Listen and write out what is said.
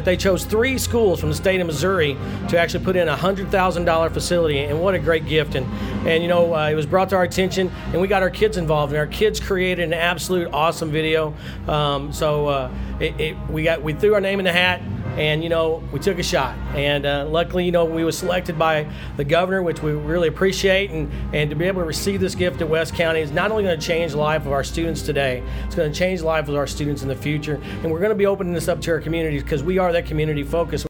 they chose 3 schools from the state of Missouri to actually put in a $100,000 facility, and what a great gift. And it was brought to our attention, and we got our kids involved, and our kids created an absolute awesome video. We threw our name in the hat, and we took a shot, and luckily we were selected by the governor, which we really appreciate, and to be able to receive this gift at West County is not only going to change the life of our students today, it's going to change the life of our students in the future, and we're going to be opening this up to our communities because we are that community focus.